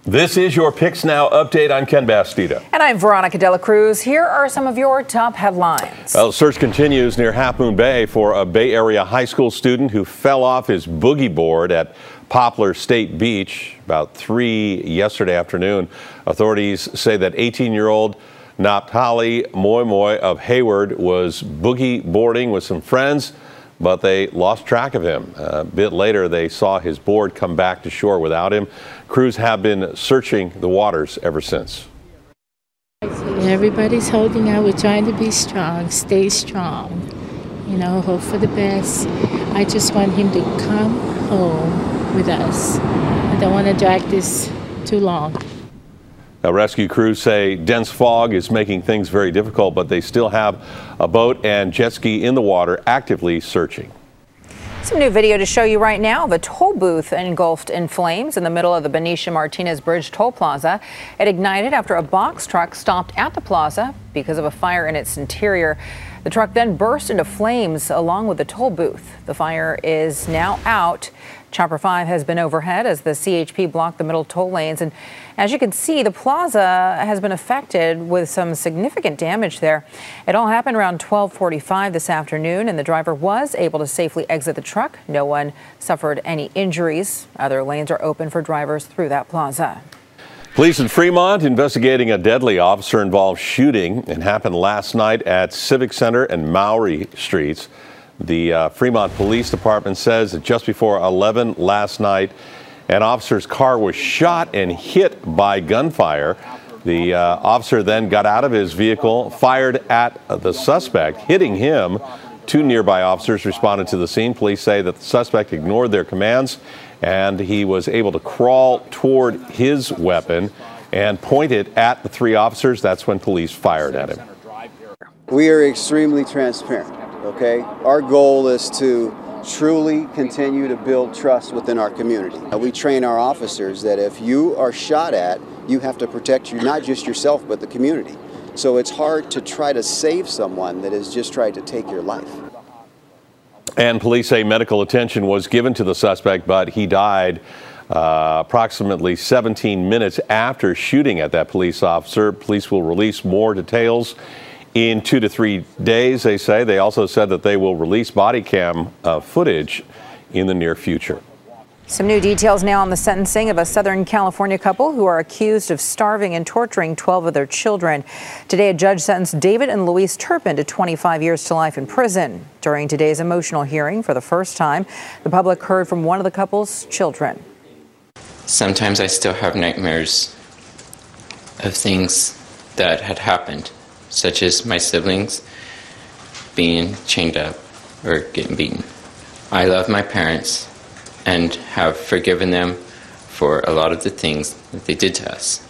This is your Picks Now update. I'm Ken Bastida. And I'm Veronica Dela Cruz. Here are some of your top headlines. Well, search continues near Half Moon Bay for a Bay Area high school student who fell off his boogie board at Poplar State Beach about 3 yesterday afternoon. Authorities say that 18-year-old Naphtali Moy of Hayward was boogie boarding with some friends, but they lost track of him. A bit later, they saw his board come back to shore without him. Crews have been searching the waters ever since. Everybody's holding out. We're trying to be strong, stay strong, hope for the best. I just want him to come home with us. I don't want to drag this too long. Now, rescue crews say dense fog is making things very difficult, but they still have a boat and jet ski in the water actively searching. Some new video to show you right now of a toll booth engulfed in flames in the middle of the Benicia Martinez Bridge toll plaza. It ignited after a box truck stopped at the plaza because of a fire in its interior. The truck then burst into flames along with the toll booth. The fire is now out. Chopper 5 has been overhead as the CHP blocked the middle toll lanes. And as you can see, the plaza has been affected with some significant damage there. It all happened around 12:45 this afternoon, and the driver was able to safely exit the truck. No one suffered any injuries. Other lanes are open for drivers through that plaza. Police in Fremont investigating a deadly officer-involved shooting. It happened last night at Civic Center and Maury Streets. The Fremont Police Department says that just before 11 last night, an officer's car was shot and hit by gunfire. The officer then got out of his vehicle, fired at the suspect, hitting him. Two nearby officers responded to the scene. Police say that the suspect ignored their commands, and he was able to crawl toward his weapon and point it at the three officers. That's when police fired at him. We are extremely transparent. Okay, our goal is to truly continue to build trust within our community. We train our officers that if you are shot at, you have to protect not just yourself, but the community. So it's hard to try to save someone that has just tried to take your life. And police say medical attention was given to the suspect, but he died approximately 17 minutes after shooting at that police officer. Police will release more details in 2 to 3 days, they say. They also said that they will release body cam footage in the near future. Some new details now on the sentencing of a Southern California couple who are accused of starving and torturing 12 of their children. Today, a judge sentenced David and Louise Turpin to 25 years to life in prison. During today's emotional hearing, for the first time, the public heard from one of the couple's children. Sometimes I still have nightmares of things that had happened, such as my siblings being chained up or getting beaten. I love my parents and have forgiven them for a lot of the things that they did to us.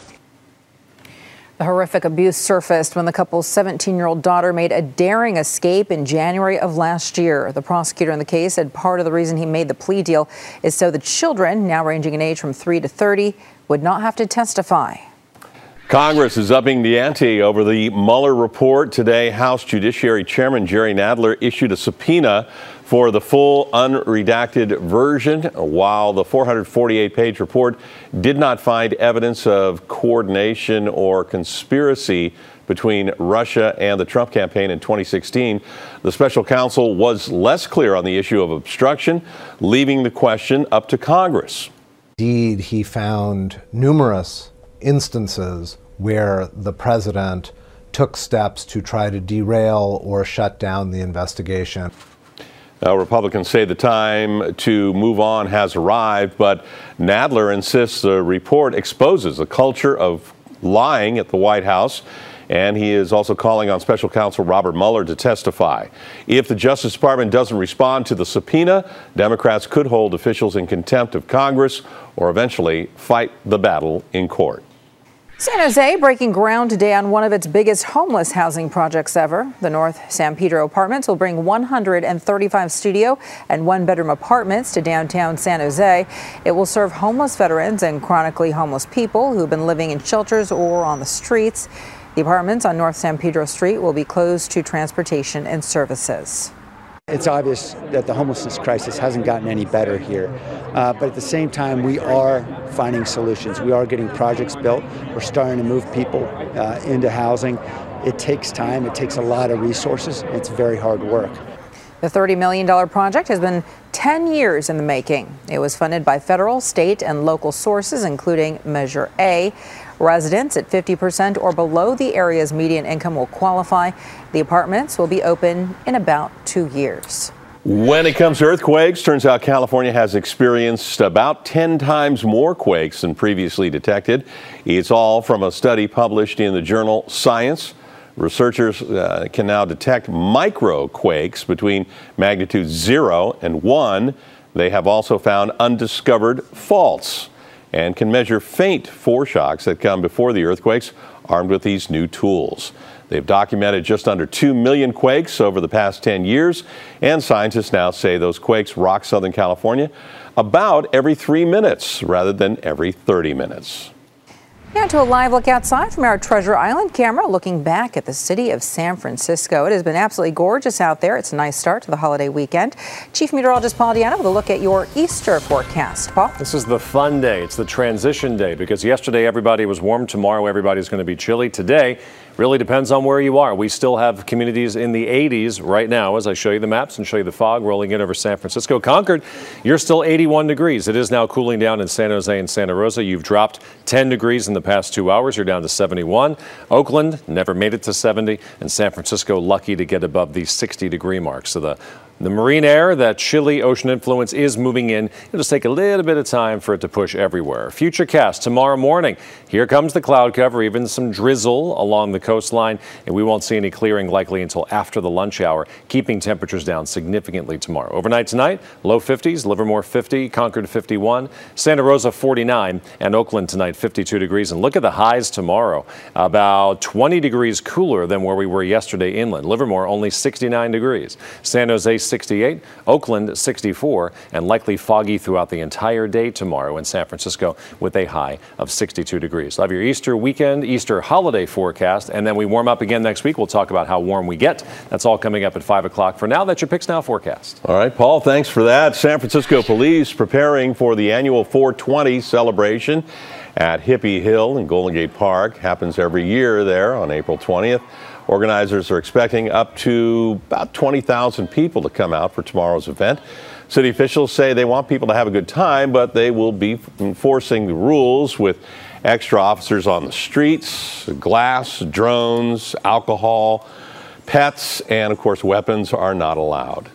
The horrific abuse surfaced when the couple's 17-year-old daughter made a daring escape in January of last year. The prosecutor in the case said part of the reason he made the plea deal is so the children, now ranging in age from 3 to 30, would not have to testify. Congress is upping the ante over the Mueller report. Today, House Judiciary Chairman Jerry Nadler issued a subpoena for the full unredacted version. While the 448-page report did not find evidence of coordination or conspiracy between Russia and the Trump campaign in 2016, the special counsel was less clear on the issue of obstruction, leaving the question up to Congress. Indeed, he found numerous instances where the president took steps to try to derail or shut down the investigation. Now, Republicans say the time to move on has arrived, but Nadler insists the report exposes a culture of lying at the White House, and he is also calling on special counsel Robert Mueller to testify. If the Justice Department doesn't respond to the subpoena, Democrats could hold officials in contempt of Congress or eventually fight the battle in court. San Jose breaking ground today on one of its biggest homeless housing projects ever. The North San Pedro Apartments will bring 135 studio and one-bedroom apartments to downtown San Jose. It will serve homeless veterans and chronically homeless people who've been living in shelters or on the streets. The apartments on North San Pedro Street will be closed to transportation and services. It's obvious that the homelessness crisis hasn't gotten any better here. But at the same time, we are finding solutions. We are getting projects built. We're starting to move people into housing. It takes time. It takes a lot of resources. It's very hard work. The $30 million project has been 10 years in the making. It was funded by federal, state, and local sources, including Measure A. Residents at 50% or below the area's median income will qualify. The apartments will be open in about 2 years. When it comes to earthquakes, turns out California has experienced about 10 times more quakes than previously detected. It's all from a study published in the journal Science. Researchers can now detect microquakes between magnitude 0 and 1. They have also found undiscovered faults and can measure faint foreshocks that come before the earthquakes armed with these new tools. They've documented just under 2 million quakes over the past 10 years, and scientists now say those quakes rock Southern California about every 3 minutes rather than every 30 minutes. Now to a live look outside from our Treasure Island camera, looking back at the city of San Francisco. It has been absolutely gorgeous out there. It's a nice start to the holiday weekend. Chief Meteorologist Paul Diana with a look at your Easter forecast. Paul? This is the fun day. It's the transition day because yesterday everybody was warm. Tomorrow everybody's going to be chilly. Today really depends on where you are. We still have communities in the 80s right now as I show you the maps and show you the fog rolling in over San Francisco. Concord, you're still 81 degrees. It is now cooling down in San Jose and Santa Rosa. You've dropped 10 degrees in the past 2 hours. You're down to 71. Oakland never made it to 70, and San Francisco lucky to get above the 60-degree mark. So the marine air, that chilly ocean influence is moving in. It'll just take a little bit of time for it to push everywhere. Futurecast tomorrow morning. Here comes the cloud cover, even some drizzle along the coastline, and we won't see any clearing likely until after the lunch hour, keeping temperatures down significantly tomorrow. Overnight tonight, low 50s, Livermore 50, Concord 51, Santa Rosa 49, and Oakland tonight 52 degrees. And look at the highs tomorrow, about 20 degrees cooler than where we were yesterday inland. Livermore only 69 degrees. San Jose 68, Oakland 64, and likely foggy throughout the entire day tomorrow in San Francisco with a high of 62 degrees. Have your Easter weekend, Easter holiday forecast, and then we warm up again next week. We'll talk about how warm we get. That's all coming up at 5 o'clock. For now, that's your Picks Now forecast. All right, Paul, thanks for that. San Francisco police preparing for the annual 420 celebration at Hippie Hill in Golden Gate Park. Happens every year there on April 20th. Organizers are expecting up to about 20,000 people to come out for tomorrow's event. City officials say they want people to have a good time, but they will be enforcing the rules with extra officers on the streets. Glass, drones, alcohol, pets, and of course weapons are not allowed.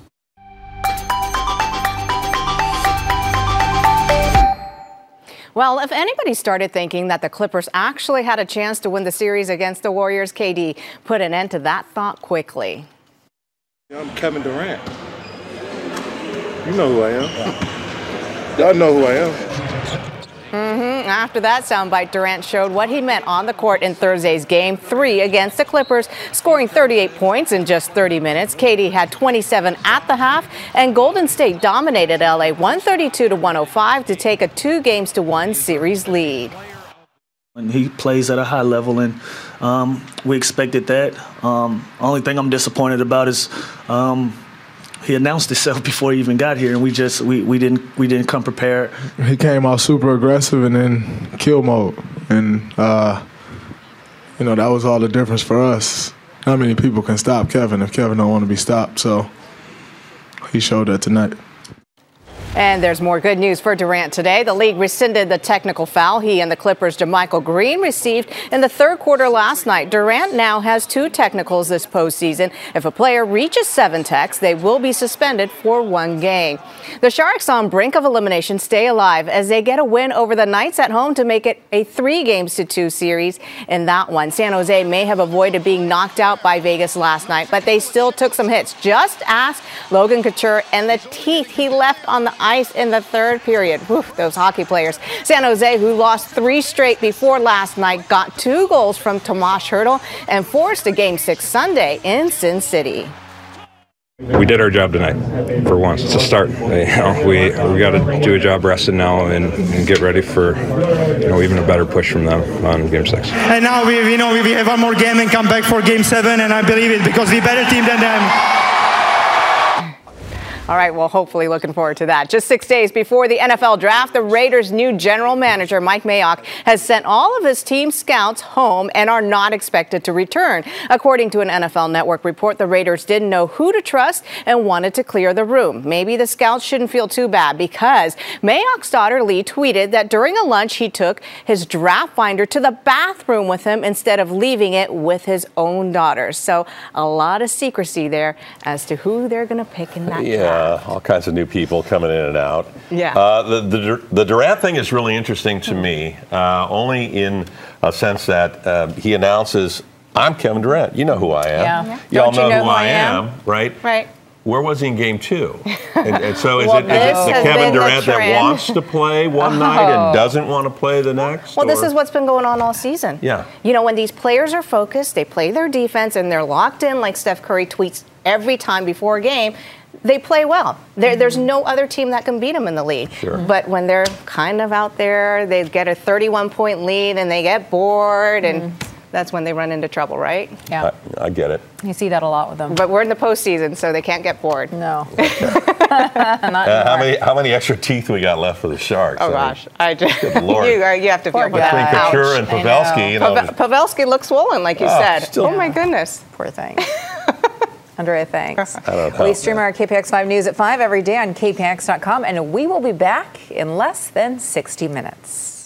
Well, if anybody started thinking that the Clippers actually had a chance to win the series against the Warriors, KD put an end to that thought quickly. I'm Kevin Durant. You know who I am. Y'all know who I am. After that soundbite, Durant showed what he meant on the court in Thursday's Game 3 against the Clippers, scoring 38 points in just 30 minutes. KD had 27 at the half, and Golden State dominated LA 132-105 to take a 2-1 series lead. And he plays at a high level, and we expected that. Only thing I'm disappointed about is he announced himself before he even got here, and we didn't come prepared. He came out super aggressive and then kill mode, and that was all the difference for us. Not many people can stop Kevin if Kevin don't want to be stopped, so he showed that tonight. And there's more good news for Durant today. The league rescinded the technical foul he and the Clippers' JaMychal Green received in the third quarter last night. Durant now has 2 technicals this postseason. If a player reaches 7 techs, they will be suspended for 1 game. The Sharks on brink of elimination stay alive as they get a win over the Knights at home to make it a 3-2 series in that one. San Jose may have avoided being knocked out by Vegas last night, but they still took some hits. Just ask Logan Couture and the teeth he left on the ice in the third period. Whew, those hockey players. San Jose, who lost 3 straight before last night, got 2 goals from Tomas Hertl and forced a Game 6 Sunday in Sin City. We did our job tonight for once. It's a start. We got to do a job resting now and get ready for even a better push from them on Game 6. And now we have one more game and come back for Game 7, and I believe it because we're a better team than them. All right, well, hopefully looking forward to that. Just 6 days before the NFL draft, the Raiders' new general manager, Mike Mayock, has sent all of his team scouts home and are not expected to return. According to an NFL Network report, the Raiders didn't know who to trust and wanted to clear the room. Maybe the scouts shouldn't feel too bad because Mayock's daughter, Lee, tweeted that during a lunch, he took his draft finder to the bathroom with him instead of leaving it with his own daughters. So a lot of secrecy there as to who they're going to pick in that draft. All kinds of new people coming in and out. Yeah. The Durant thing is really interesting to me, only in a sense that he announces, I'm Kevin Durant. You know who I am. Yeah. Y'all Don't you know who I am, right? Right. Where was he in game 2? And so is Well, it the this has Kevin been the Durant that trend. wants to play one night and doesn't want to play the next? Well, this or- is what's been going on all season. Yeah. You know, when these players are focused, they play their defense, and they're locked in, like Steph Curry tweets every time before a game, they play well. There's no other team that can beat them in the league. Sure. But when they're kind of out there, they get a 31-point lead, and they get bored, and that's when they run into trouble, right? Yeah. I get it. You see that a lot with them. But we're in the postseason, so they can't get bored. No. How many extra teeth we got left for the Sharks? Oh, gosh. I just, Good Lord. you have to feel for Between that. Couture and Pavelski, you know. Pavelski looks swollen, like you said. still- Oh, my goodness. Poor thing. Andrea, thanks. I don't know. We stream our KPX 5 News at 5 every day on kpx.com, and we will be back in less than 60 minutes.